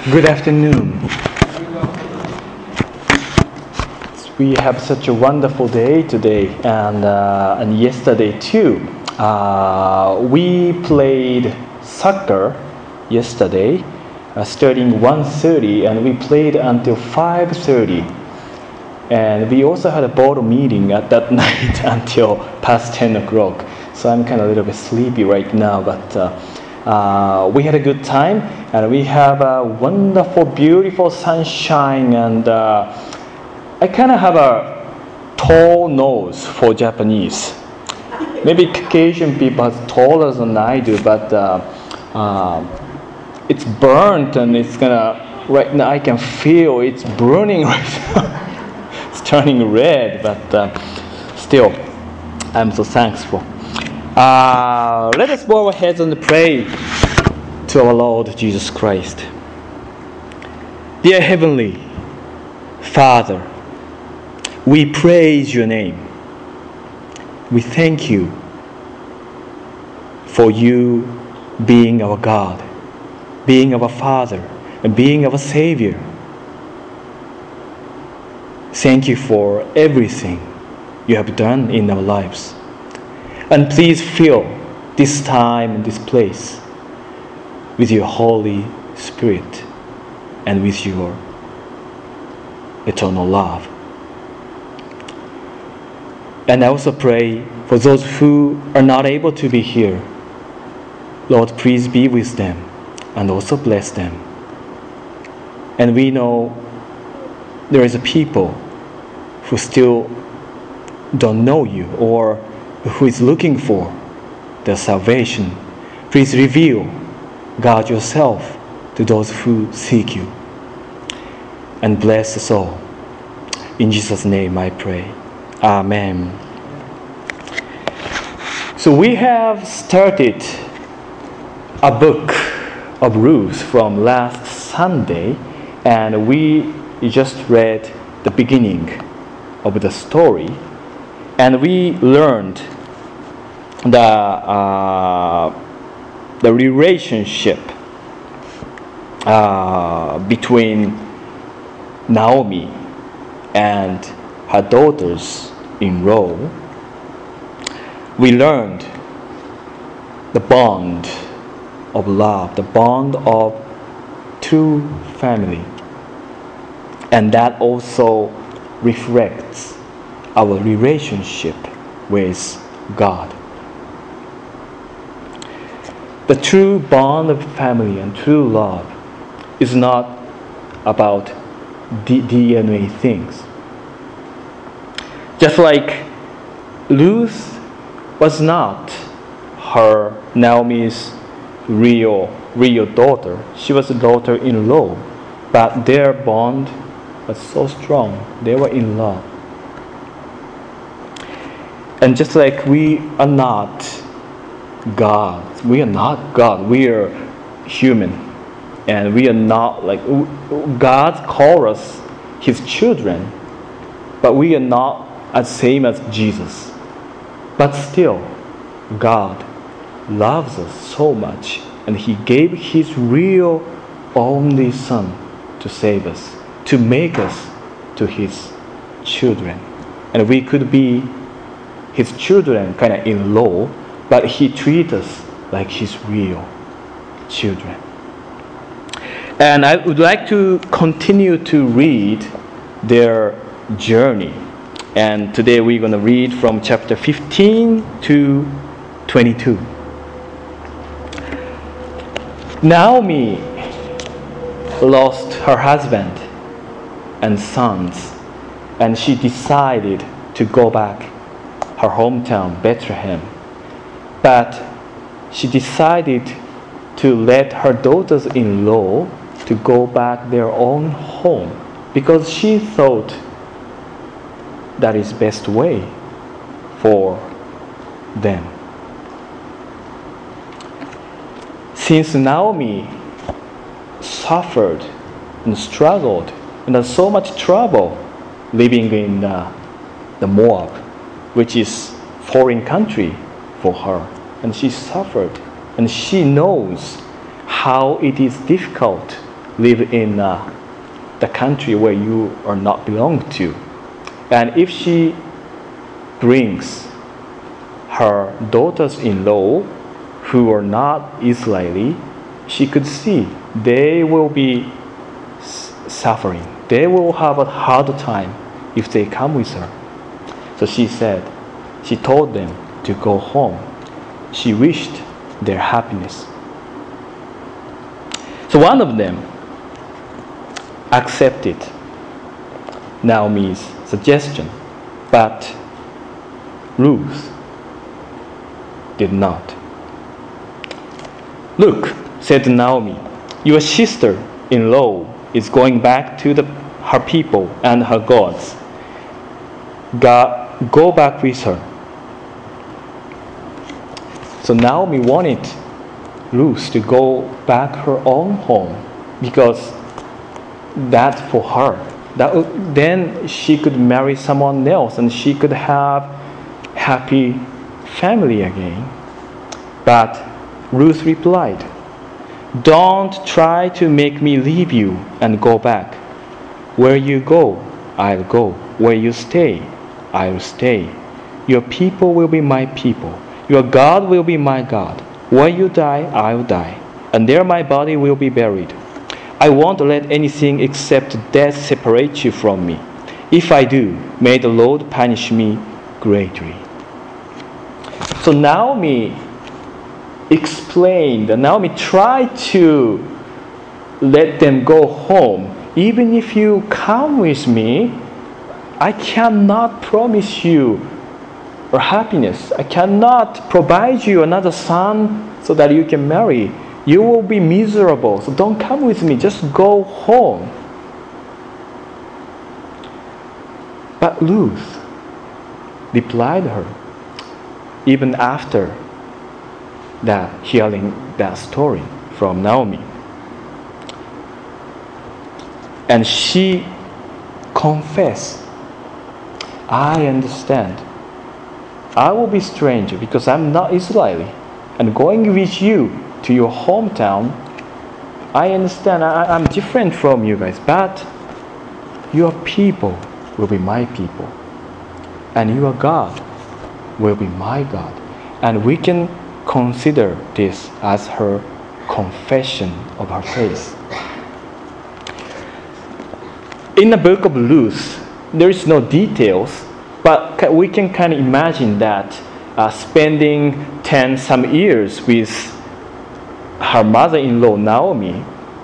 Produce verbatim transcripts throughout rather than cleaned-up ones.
Good afternoon. We have such a wonderful day today, and uh, and yesterday too. Uh, we played soccer yesterday, uh, starting one thirty, and we played until five thirty. And we also had a board meeting at that night until past ten o'clock. So I'm kind of a little bit sleepy right now, but. Uh, Uh, we had a good time, and we have a wonderful, beautiful sunshine, and uh, I kind of have a tall nose for Japanese. Maybe Caucasian people are taller than I do, but uh, uh, it's burnt, and it's gonna, right now I can feel it's burning right now. It's turning red, but uh, still, I'm so thankful. Uh, let us bow our heads and pray to our Lord Jesus Christ. Dear Heavenly Father, we praise your name. We thank you for you being our God, being our Father, and being our Savior. Thank you for everything you have done in our lives. And please fill this time and this place with your Holy Spirit and with your eternal love. And I also pray for those who are not able to be here. Lord, please be with them and also bless them. And we know there is a people who still don't know you, or who is looking for their salvation. Please reveal, God, yourself to those who seek you. And bless us all. In Jesus' name I pray. Amen. So we have started a book of Ruth from last Sunday, and we just read the beginning of the story, and we learned the uh, the relationship uh, between Naomi and her daughters-in-law. We learned the bond of love, the bond of true family, and that also reflects our relationship with God. The true bond of family and true love is not about D N A things. Just like Ruth was not her Naomi's real real daughter, she was a daughter-in-law, but their bond was so strong. They were in love. And just like we are not God. We are not God. We are human. And we are not like, God calls us His children, but we are not as same as Jesus. But still, God loves us so much, and He gave His real only Son to save us, to make us to His children. And we could be His children, kind of in law, but He treats us like His real children. And I would like to continue to read their journey. And today we're going to read from chapter fifteen to twenty-two. Naomi lost her husband and sons, and she decided to go back her hometown, Bethlehem. But she decided to let her daughters-in-law to go back their own home, because she thought that is best way for them. Since Naomi suffered and struggled and had so much trouble living in uh, the Moab, which is foreign country for her, and she suffered, and she knows how it is difficult live in uh, the country where you are not belong to. And if she brings her daughters-in-law who are not Israeli, she could see they will be s- suffering. They will have a hard time if they come with her. So she said, she told them to go home. She wished their happiness. So one of them accepted Naomi's suggestion, but Ruth did not. "Look," said Naomi, "your sister-in-law is going back to the, her people and her gods. God, go back with her." So Naomi wanted Ruth to go back her own home because that's for her. That, then she could marry someone else and she could have happy family again. But Ruth replied, "Don't try to make me leave you and go back. Where you go, I'll go. Where you stay, I'll stay. Your people will be my people. Your God will be my God. Where you die, I'll die. And there my body will be buried. I won't let anything except death separate you from me. If I do, may the Lord punish me greatly." So Naomi explained, Naomi tried to let them go home. "Even if you come with me, I cannot promise you or happiness. I cannot provide you another son so that you can marry. You will be miserable. So don't come with me. Just go home." But Ruth replied her, even after that, hearing that story from Naomi. And she confessed, "I understand. I will be stranger because I'm not Israeli. And going with you to your hometown, I understand I, I'm different from you guys. But your people will be my people. And your God will be my God." And we can consider this as her confession of her faith. In the book of Ruth, there is no details, but we can kind of imagine that uh, spending ten some years with her mother-in-law Naomi,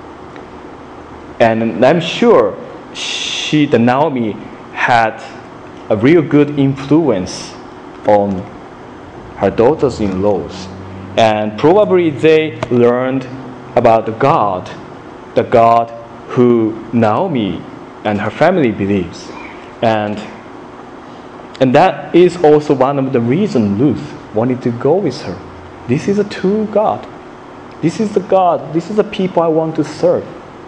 and I'm sure she, the Naomi, had a real good influence on her daughters-in-laws, and probably they learned about the God, the God who Naomi and her family believes, and and that is also one of the reasons Ruth wanted to go with her. This is a true God. This is the God. This is the people I want to serve.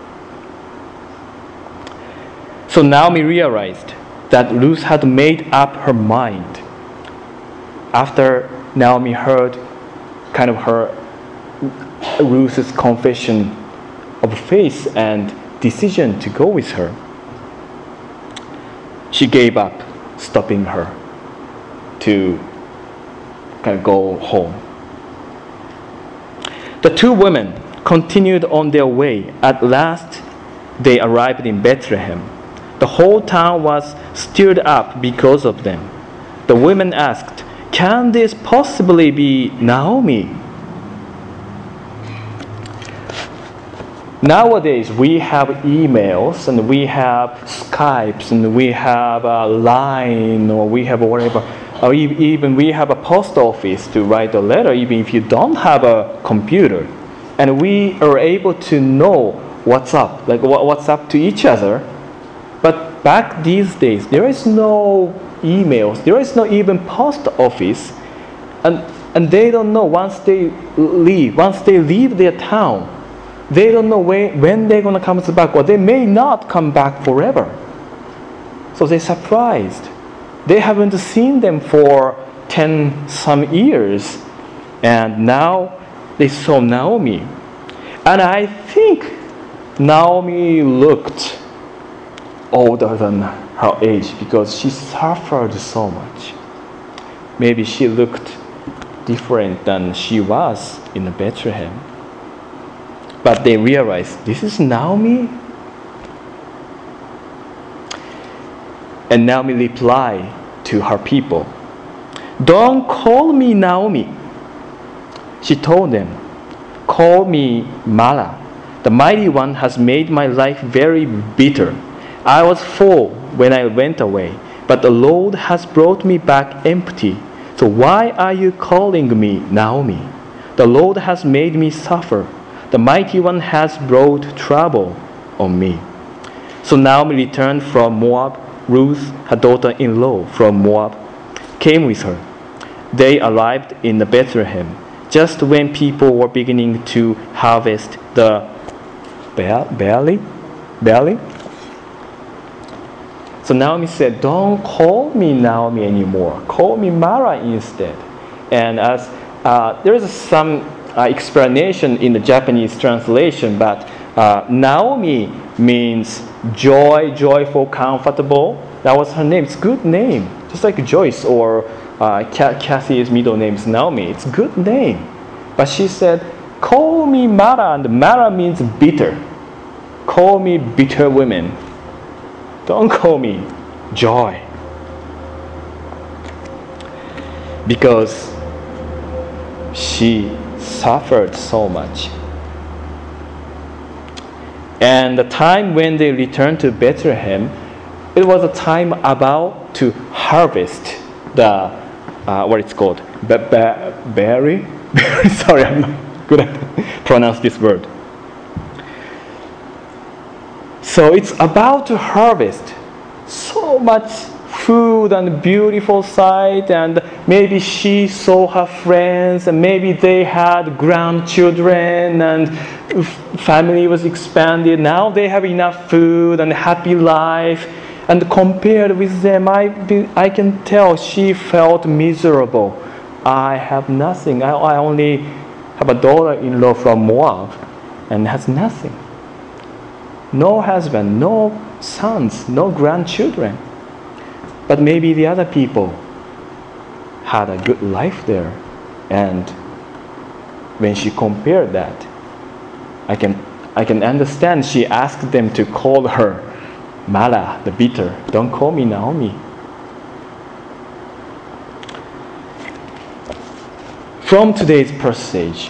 So Naomi realized that Ruth had made up her mind. After Naomi heard kind of her Ruth's confession of faith and decision to go with her, she gave up stopping her to kind of go home. The two women continued on their way. At last, they arrived in Bethlehem. The whole town was stirred up because of them. The women asked, "Can this possibly be Naomi?" Nowadays, we have emails and we have Skypes and we have a Line or we have whatever, or even we have a post office to write a letter, even if you don't have a computer. And we are able to know what's up, like what's up to each other. But back these days, there is no emails, there is no even post office, and and they don't know once they leave, once they leave their town, they don't know when, when they're going to come back, or they may not come back forever. So they're surprised. They haven't seen them for ten some years, and now they saw Naomi. And I think Naomi looked older than her age because she suffered so much. Maybe she looked different than she was in Bethlehem. But they realized, this is Naomi? And Naomi replied to her people, don't call me Naomi. She told them, call me Mara. The mighty one has made my life very bitter. I was full when I went away, but the Lord has brought me back empty. So why are you calling me Naomi? The Lord has made me suffer. The mighty one has brought trouble on me. So Naomi returned from Moab. Ruth, her daughter-in-law from Moab, came with her. They arrived in Bethlehem just when people were beginning to harvest the barley. barley. So Naomi said, don't call me Naomi anymore. Call me Mara instead. And as uh, there is some uh, explanation in the Japanese translation, but uh, Naomi means joy, joyful, comfortable. That was her name. It's a good name. Just like Joyce or uh, Kathy's middle name is Naomi. It's a good name. But she said, call me Mara. And Mara means bitter. Call me bitter woman. Don't call me joy. Because she suffered so much. And the time when they returned to Bethlehem, it was a time about to harvest the, uh, what it's called, ba- ba- berry? Sorry, I'm not good at pronounce this word. So it's about to harvest so much food and beautiful sight, and maybe she saw her friends, and maybe they had grandchildren, and family was expanded. Now they have enough food and happy life. And compared with them, I, be, I can tell she felt miserable. I have nothing. I, I only have a daughter-in-law from Moab and has nothing. No husband, no sons, no grandchildren. But maybe the other people had a good life there. And when she compared that, I can, I can understand she asked them to call her Mara, the bitter. Don't call me Naomi. From today's passage,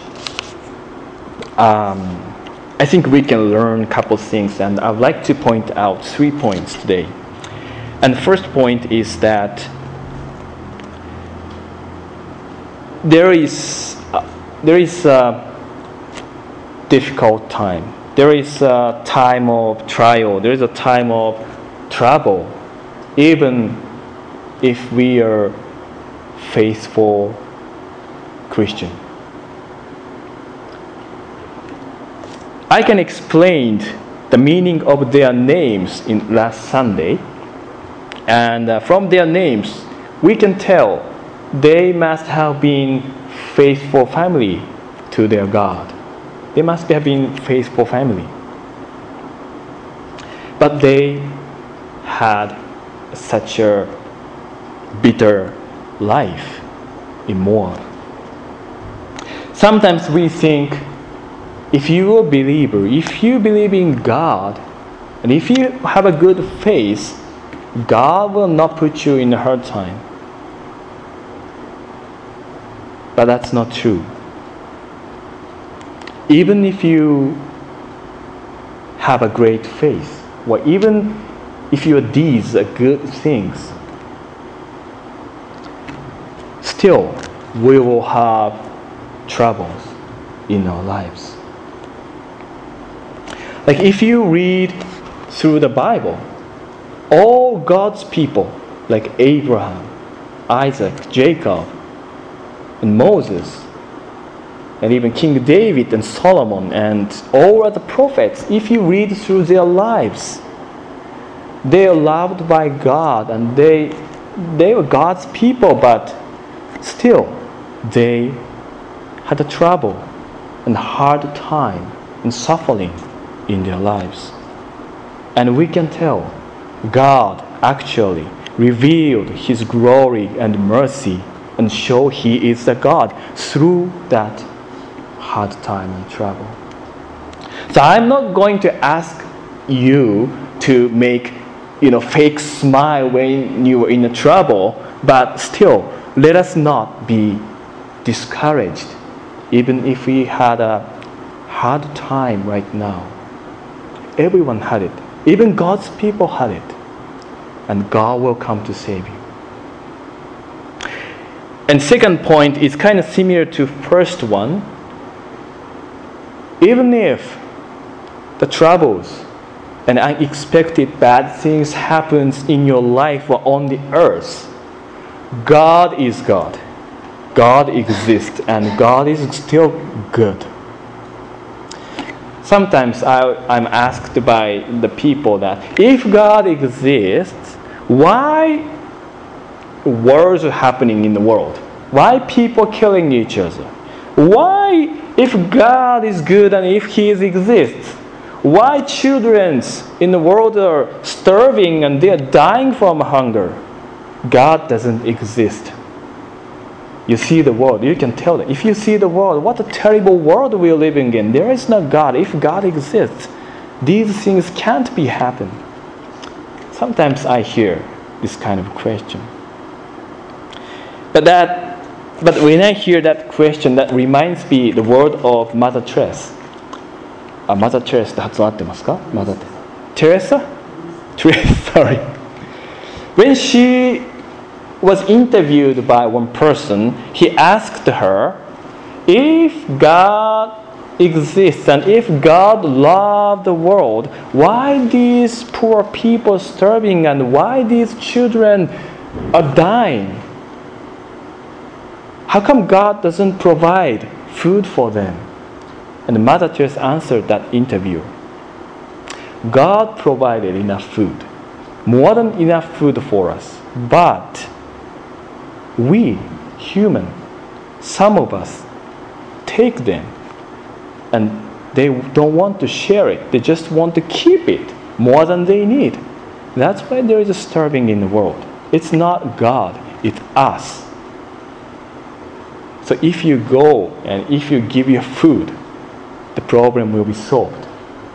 um, I think we can learn a couple things, and I'd like to point out three points today. And the first point is that there is uh, there is a difficult time. There is a time of trial. There is a time of trouble, even if we are faithful Christian. I can explain the meaning of their names in last Sunday, and uh, from their names we can tell they must have been faithful family to their God. They must have been faithful family. But they had such a bitter life in Moab. Sometimes we think, if you are a believer, if you believe in God, and if you have a good faith, God will not put you in a hard time. But that's not true. Even if you have a great faith, or even if your deeds are good things, still we will have troubles in our lives. Like if you read through the Bible, all God's people, like Abraham, Isaac, Jacob, and Moses, and even King David and Solomon and all other prophets, if you read through their lives, they are loved by God and they they were God's people, but still they had a trouble and hard time and suffering in their lives. And we can tell God actually revealed His glory and mercy and show He is the God through that hard time and trouble. So I'm not going to ask you to make, you know, fake smile when you are in trouble, but still, let us not be discouraged, even if we had a hard time right now. Everyone had it. Even God's people had it. And God will come to save you. And second point is kind of similar to first one. Even if the troubles and unexpected bad things happens in your life or on the earth, God is God. God exists and God is still good. Sometimes I, I'm asked by the people that if God exists, why wars are happening in the world? Why people killing each other? Why, if God is good and if He exists, why children in the world are starving and they are dying from hunger? God doesn't exist. You see the world, you can tell that. If you see the world, what a terrible world we're living in. There is no God. If God exists, these things can't be happen. Sometimes I hear this kind of question. But that, but when I hear that question, that reminds me the word of Mother Teresa. Ah, Mother Teresa 発音合ってますか? Mother Teresa? Teresa, sorry. When she was interviewed by one person, he asked her, if God exists and if God loved the world, why these poor people starving and why these children are dying? How come God doesn't provide food for them? And Mother Teresa answered that interview. God provided enough food, more than enough food for us, but we, human, some of us, take them and they don't want to share it. They just want to keep it more than they need. That's why there is a starving in the world. It's not God, it's us. So if you go and if you give your food, the problem will be solved.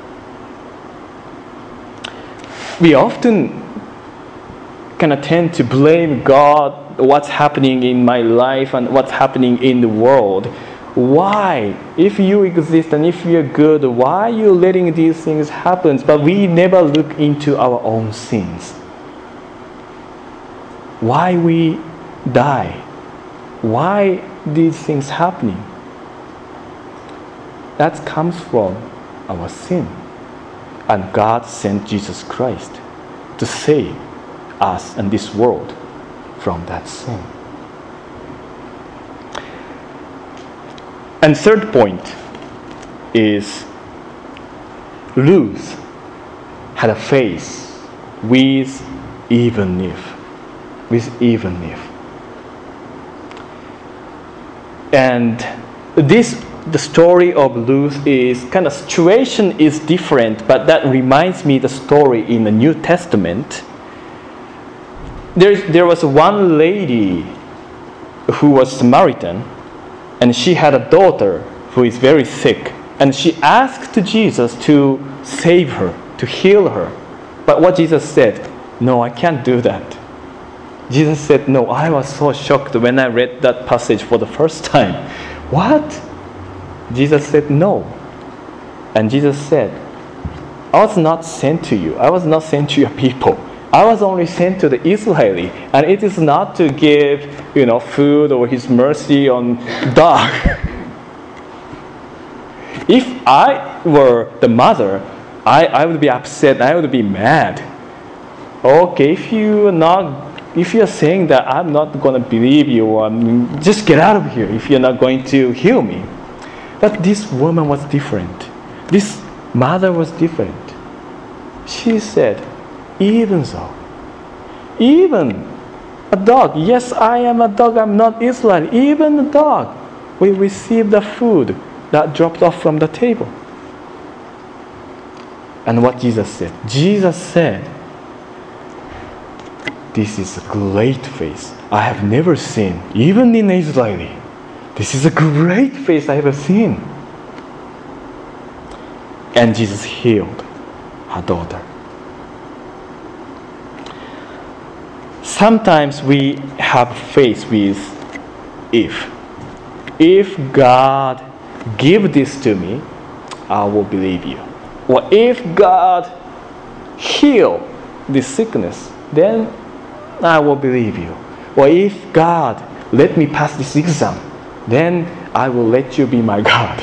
We often kind of tend to blame God, what's happening in my life and what's happening in the world. Why? If you exist and if you're good, why are you letting these things happen? But we never look into our own sins. Why we die? Why these things happening? That comes from our sin. And God sent Jesus Christ to save us and this world from that sin. And third point is Ruth had a faith with even if. With even if. And this, the story of Ruth is kind of situation is different, but that reminds me the story in the New Testament. There, there was one lady who was Samaritan, and she had a daughter who is very sick, and she asked Jesus to save her, to heal her. But what Jesus said, no, I can't do that. Jesus said, no. I was so shocked when I read that passage for the first time. What? Jesus said, no. And Jesus said, I was not sent to you. I was not sent to your people. I was only sent to the Israeli. And it is not to give, you know, food or His mercy on dog. If I were the mother, I, I would be upset. I would be mad. Okay, if you are not If you're saying that I'm not going to believe you, um, just get out of here if you're not going to heal me. But this woman was different. This mother was different. She said, even so, even a dog, yes, I am a dog, I'm not Israel, even a dog will receive the food that dropped off from the table. And what Jesus said? Jesus said, this is a great faith I have never seen, even in Israel. This is a great faith I have seen. And Jesus healed her daughter. Sometimes we have faith with if. If God give this to me, I will believe you. Or if God heal this sickness, then I will believe you. Or if God let me pass this exam, then I will let you be my God.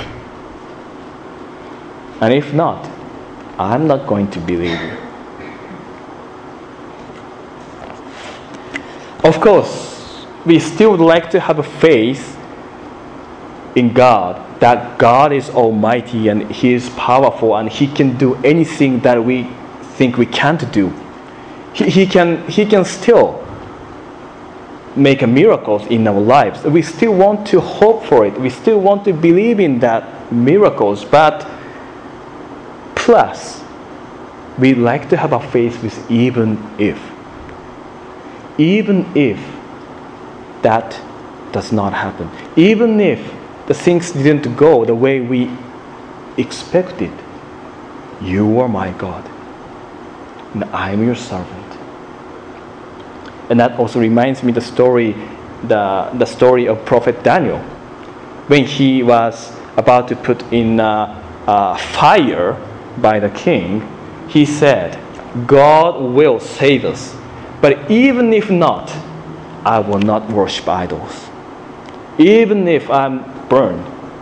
And if not, I'm not going to believe you. Of course, we still would like to have a faith in God, that God is almighty and He is powerful and He can do anything that we think we can't do. He, he can He can still make a miracles in our lives. We still want to hope for it. We still want to believe in that miracles. But plus, we like to have a faith with even if. Even if that does not happen. Even if the things didn't go the way we expected. You are my God. And I am your servant. And that also reminds me the story, the, the story of Prophet Daniel. When he was about to put in uh, uh, fire by the king, he said, God will save us. But even if not, I will not worship idols. Even if I'm burned,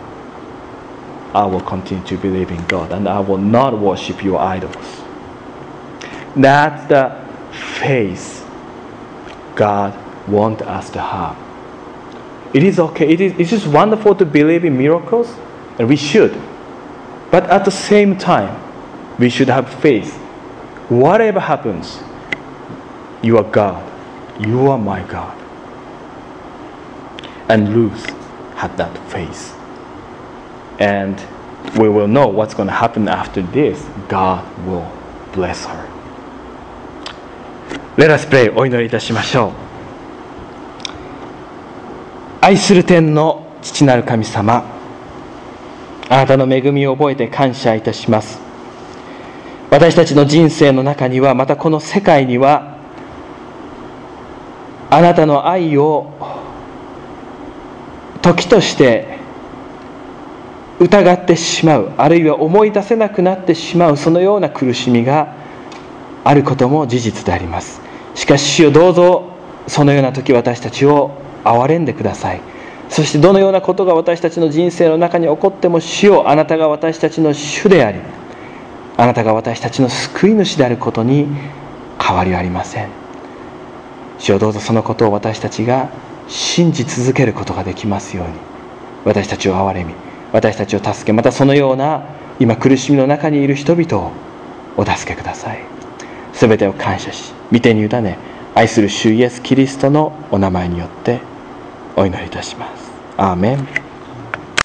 I will continue to believe in God and I will not worship your idols. That's the faith God wants us to have. It is okay. It is, it is wonderful to believe in miracles, and we should. But at the same time, we should have faith. Whatever happens, you are God. You are my God. And Ruth had that faith. And we will know what's going to happen after this. God will bless her. Let us pray. お祈りいたしましょう。愛する天の父なる神様、あなたの恵みを覚えて感謝いたします。私たちの人生の中には、またこの世界には、あなたの愛を時として疑ってしまう、あるいは思い出せなくなってしまう、そのような苦しみがあることも事実であります。しかし主よ、どうぞそのような時私たちを憐れんでください。そしてどのようなことが私たちの人生の中に起こっても、主よ、あなたが私たちの主であり、あなたが私たちの救い主であることに変わりはありません。主よ、どうぞそのことを私たちが信じ続けることができますように、私たちを憐れみ、私たちを助け、またそのような今苦しみの中にいる人々をお助けください。すべてを感謝し、御手に委ね、愛する主イエス・キリストのお名前によってお祈りいたします。アーメン。